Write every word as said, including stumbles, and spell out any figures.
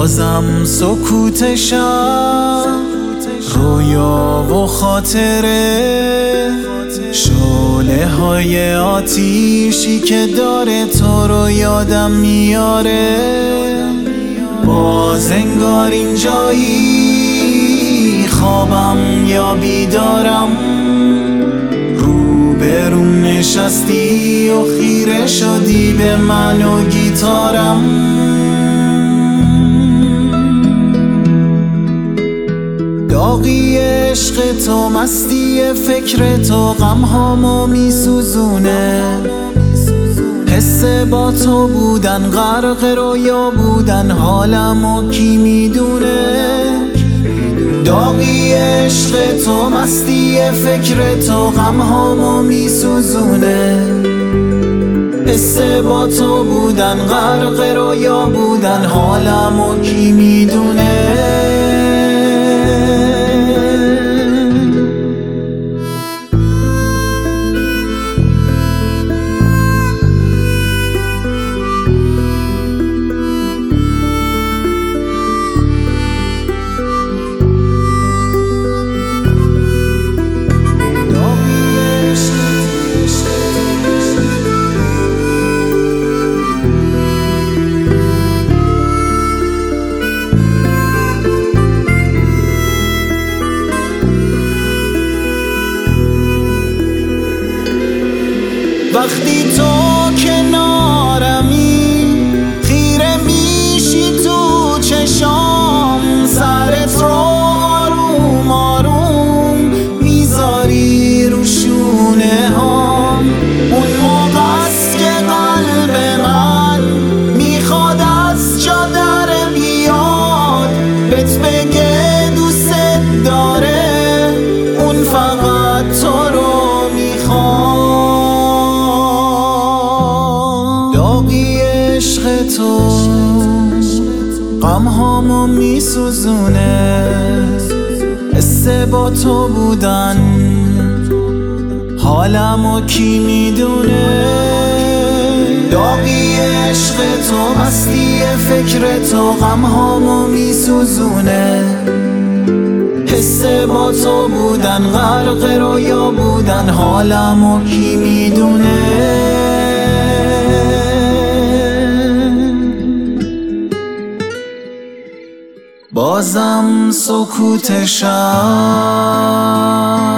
بازم سکوتشم، رویا و خاطره، شعله های آتیشی که داره تو رو یادم میاره. باز انگار اینجایی، خوابم یا بیدارم، رو به روم نشستی و خیره شدی به من و گیتارم. داغی عشق تو، مستی فکر تو، غمهامو میسوزونه. حس با تو بودن، غرق رویا بودن، حالمو کی میدونه. داغی عشق تو، مستی فکر تو، غمهامو میسوزونه. حس با تو بودن، غرق رویا بودن، حالمو کی میدونه. وقتی تو کنارمی، خیره میشی تو چشام، سرت رو آروم آروم میذاری رو شونه هام. اون موقع است که قلب من میخواد از جا در بیاد، بهت بگه دوست داره، اون فقط تو رو میخواد. داغی عشق تو، غمهامو میسوزونه. حس با تو بودن، حالمو کی میدونه. داغی عشق تو، مستی فکر تو، غمهامو میسوزونه. حس با تو بودن، غرق رویا بودن، حالمو کی میدونه. بازم سکوتشم.